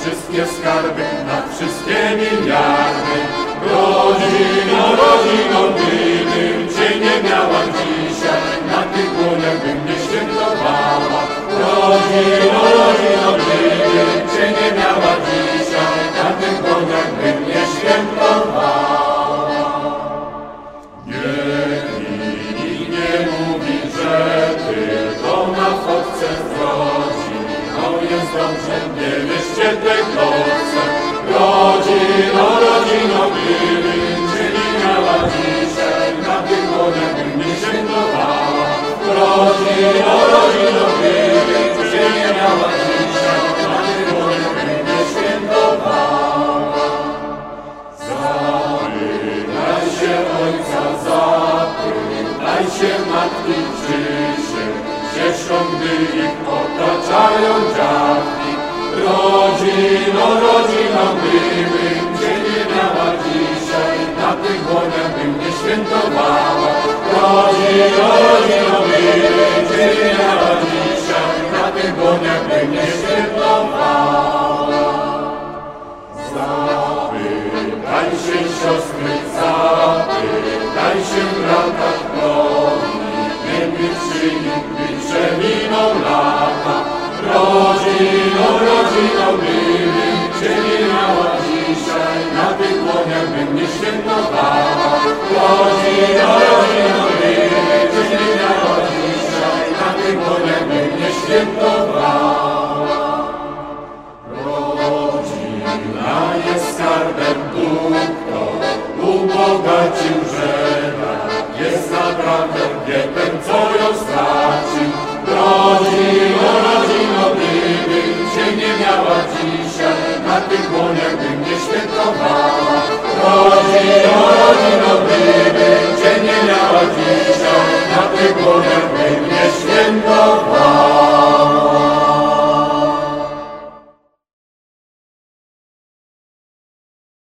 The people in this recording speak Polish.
wszystkie skarby, na wszystkie miliardy. Rodzino, rodzino, gdybym Cię nie miała dzisiaj, na tych dłoniach bym nie świętowała. Rodzino, rodzino, gdybym Cię nie miała dzisiaj, na tych dłoniach bym nie świętowała. Niech nikt nie mówi, że tylko na fotce z rodziną jest dobrze, nie wierzcie tej plotce. Rodzino, rodzino, gdybym Cię nie miała dzisiaj, na tych dłoniach bym nie świętowała. Rodzino, rodzino, gdybym Cię nie miała dzisiaj, na tych dłoniach bym nie świętowała. Zapytaj się ojca, zapytaj się matki, czy się cieszą, gdy ich otaczają dziadki. Rodzino, rodzino, gdybym Cię nie miała dzisiaj, na tych dłoniach bym nie świętowała. Rodzino, rodzino, gdybym Cię nie miała dzisiaj, na tych dłoniach bym nie świętowała. Zapytaj się siostry, zapytaj się brata, kto nie czy nigdy przeminą lata. Rodzino, rodzino, gdybym Cię nie miała dzisiaj, na tych dłoniach bym nie świętowała. Rodzino, rodzino, gdybym Cię nie miała dzisiaj, na tych dłoniach bym nie świętowała. Rodzina jest skarbem, Bóg to ubogacił, że jest naprawdę wielkiem, co ją stracił. Rodzino, rodzino, gdybym Cię nie miała dzisiaj, na tych dłoniach bym nie świętowała. Rodzino, rodzino, gdybym Cię nie miała dzisiaj, na tych dłoniach bym nie świętowała.